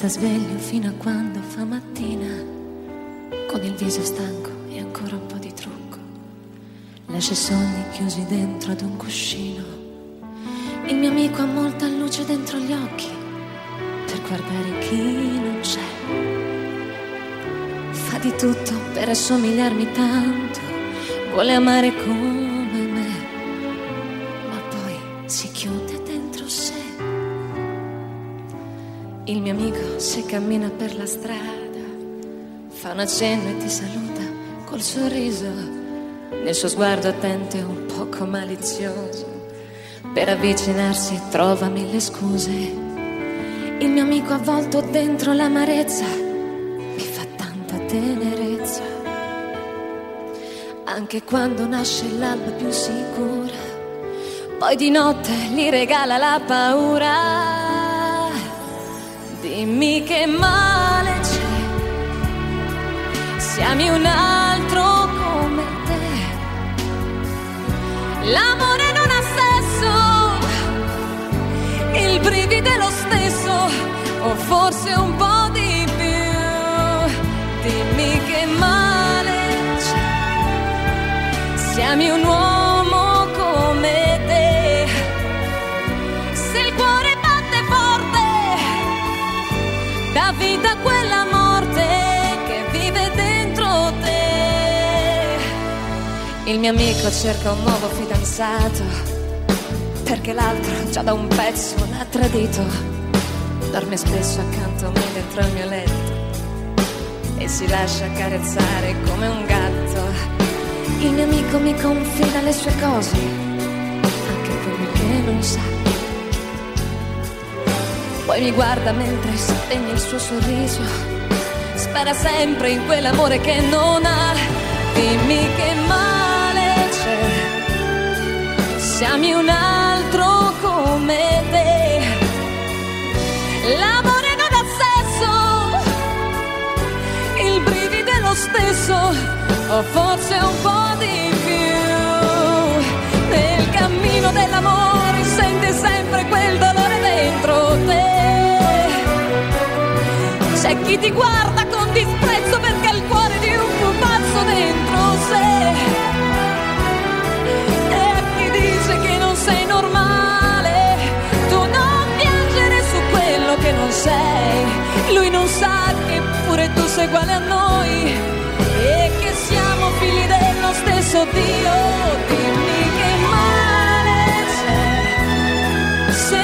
sta sveglio fino a quando fa mattina, con il viso stanco e ancora un po' di trucco. Lascia i sogni chiusi dentro ad un cuscino. Il mio amico ha molta luce dentro gli occhi per guardare chi non c'è. Fa di tutto per assomigliarmi tanto, vuole amare come me, ma poi si chiude dentro sé. Il mio amico, se cammina per la strada, fa un accenno e ti saluta col sorriso. Nel suo sguardo attento e un poco malizioso, per avvicinarsi trova mille scuse. Il mio amico avvolto dentro l'amarezza mi fa tanta tenerezza. Anche quando nasce l'alba più sicura, poi di notte gli regala la paura. Dimmi che male c'è se ami un altro come te. L'amore non ha sesso, il brivido è lo stesso, o forse un po' di più. Dimmi che male c'è se ami un uomo come te. Se il cuore batte forte, dà vita a quella morte che vive dentro te. Il mio amico cerca un nuovo fidanzato, perché l'altro già da un pezzo l'ha tradito. Dorme spesso accanto a me dentro il mio letto e si lascia carezzare come un gatto. Il mio amico mi confida le sue cose, anche quelle che non sa. Poi mi guarda mentre spegne il suo sorriso, spera sempre in quell'amore che non ha. Dimmi che male c'è se ami un altro come te. L'amore non ha sesso, il brivido è lo stesso, o forse un po' di più. Nel cammino dell'amore senti sempre quel dolore dentro te. C'è chi ti guarda con disprezzo perché ha il cuore di un pupazzo dentro sé, e a chi dice che non sei normale, tu non piangere su quello che non sei. Lui non sa che pure tu sei uguale a noi e che siamo figli dello stesso Dio. Dimmi che male c'è se